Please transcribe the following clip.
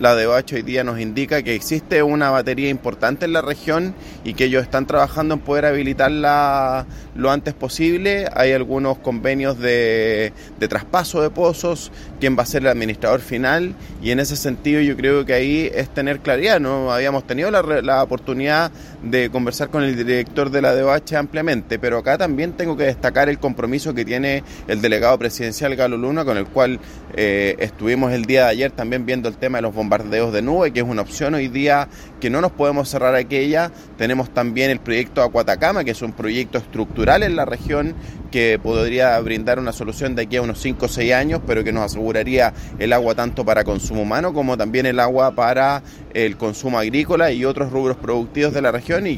La DOH hoy día nos indica que existe una batería importante en la región y que ellos están trabajando en poder habilitarla lo antes posible. Hay algunos convenios de traspaso de pozos, quién va a ser el administrador final, y en ese sentido yo creo que ahí es tener claridad. No habíamos tenido la oportunidad de conversar con el director de la DOH ampliamente, pero acá también tengo que destacar el compromiso que tiene el delegado presidencial Galo Luna, con el cual estuvimos el día de ayer también viendo el tema de los bombardeos de nube, que es una opción hoy día que no nos podemos cerrar aquella. Tenemos también el proyecto Acuatacama, que es un proyecto estructural en la región que podría brindar una solución de aquí a unos 5 o 6 años, pero que nos aseguraría el agua tanto para consumo humano como también el agua para el consumo agrícola y otros rubros productivos de la región, y